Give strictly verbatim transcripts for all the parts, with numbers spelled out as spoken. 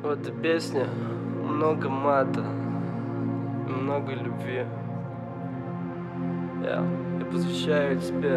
В этой песне много мата, много любви. Я, я посвящаю тебе.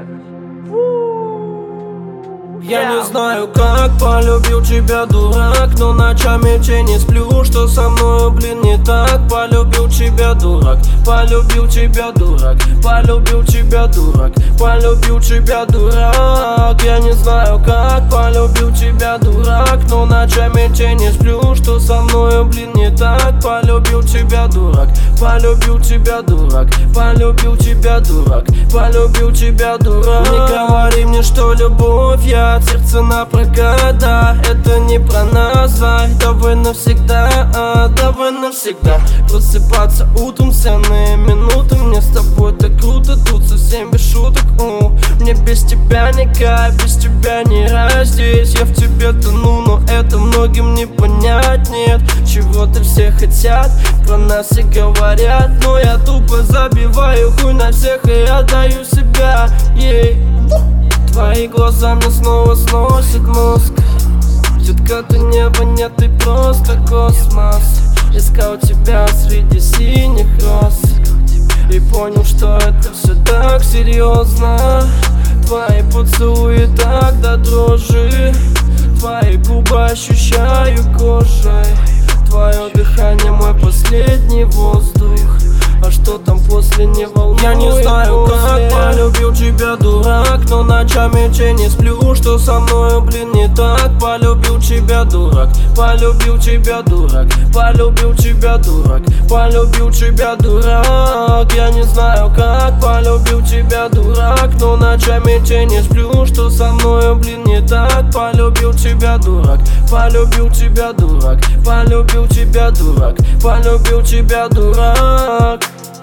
Я не знаю, как полюбил тебя, дурак, но ночами в не сплю, что со мною, блин, не так. Полюбил тебя, дурак, полюбил тебя, дурак, полюбил тебя, дурак, полюбил тебя, дурак. Я не знаю, как полюбил тебя, дурак, но ночами в не сплю, что со мною, блин, не так. Полюбил тебя, дурак, полюбил тебя, дурак, полюбил тебя, дурак, полюбил тебя, дурак. Не говори мне, что любовь я от сердца напрокат, да, это не про нас, ай, давай навсегда, а, давай навсегда. Просыпаться утром, ценные минуты, мне с тобой так круто, тут совсем без шуток, у. Мне без тебя не кайф, без тебя не рай здесь. Я в тебе тону, но это многим не понять, нет. Чего-то все хотят, про нас и говорят, но я тупо забиваю хуй на всех и отдаю себя ей. Твои глаза мне снова сносят мозг. Детка, ты небо, нет, ты просто космос. Искал тебя среди синих роз и понял, что это все так серьезно. Твои поцелуи так до дрожи, твои губы ощущаю кожей. Твое дыхание мой последний воздух, а что там после не волнует. Я не знаю, как полюбил тебя, дурак, но ночами в не сплю, что со мною, блин, не так. Полюбил тебя, дурак, полюбил тебя, дурак, полюбил тебя, дурак, полюбил тебя, дурак. Я не знаю, как полюбил тебя, дурак, но ночами в не сплю, что со мною, блин, не так. Полюбил тебя, дурак, полюбил тебя, дурак, полюбил тебя, дурак, полюбил тебя, дурак.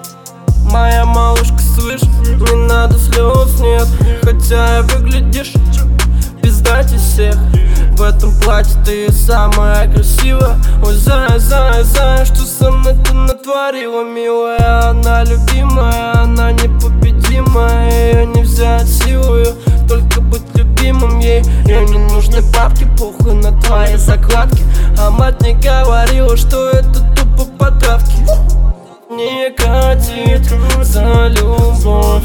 Моя малышка, слышь, не надо слез, нет. Хотя и выглядишь пиздатей всех. В этом платье ты самая красивая. Ой, зая, зая, зая, что со мной ты натворила, милая. Она любимая, она непобедимая. Ее не взять силою, только быть любимым ей. Ей не нужны бабки, похуй на твои закладки. А мать не говорила, что это тупо по травке. Не катит за любовь,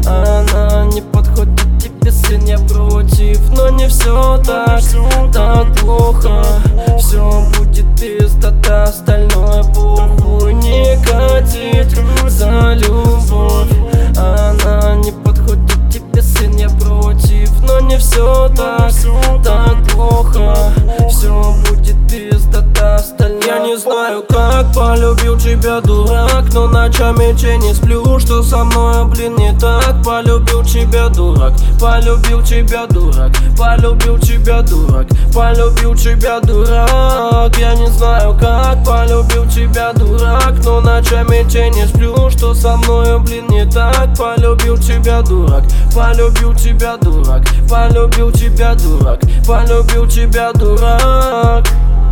она не подходит тебе, сын, я против. Но не все так, так плохо, все будет пиздата, остальное похуй. Не катит за любовь, она не подходит тебе, сын, я против. Но не все так, так плохо, все будет пиздата, остальное. Я не знаю, как полюбил тебя, дурак, но ночами в не сплю, что со мною, блин, не так. Полюбил тебя, дурак, полюбил тебя, дурак, полюбил тебя, дурак, полюбил тебя, дурак. Я не знаю, как полюбил тебя, дурак, но ночами в не сплю, что со мною, блин, не так. Полюбил тебя, дурак, полюбил тебя, дурак, полюбил тебя, дурак, полюбил тебя, дурак.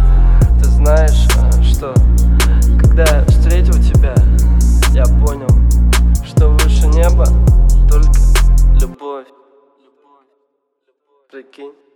Ты знаешь, что когда я встретил тебя, я понял, что выше неба только любовь. Прикинь.